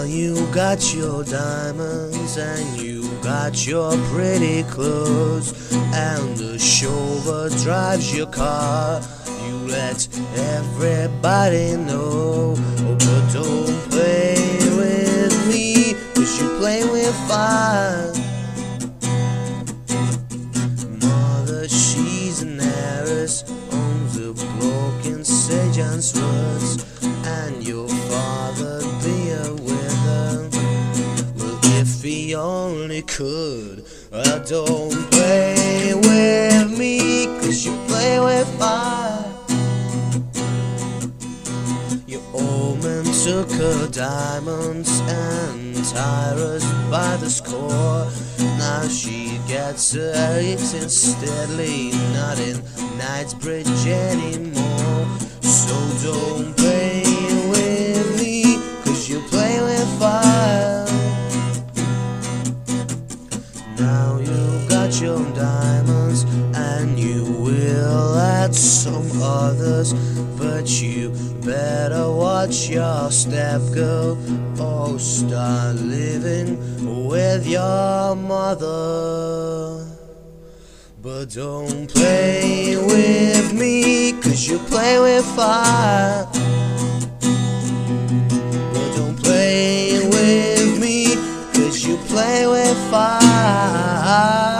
Well, you got your diamonds and you got your pretty clothes, and the chauffeur drives your car. You let everybody know, oh, but don't play with me, 'cause you play with fire. Mother, she's an heiress, owns a block in St. John's Woods, and your father'd be a wither. Well, if he only could. Well, don't play with me, 'cause you play with fire. Your old man took her diamonds and Tyra's by the score. Now she gets her eating steadily, not in Knightsbridge anymore. So don't play with me, 'cause you play with fire. Now you got your diamonds and you will add some others, but you better watch your step, girl, or start living with your mother. But don't play with me, 'cause you play with fire. But don't play with me, 'cause you play with fire.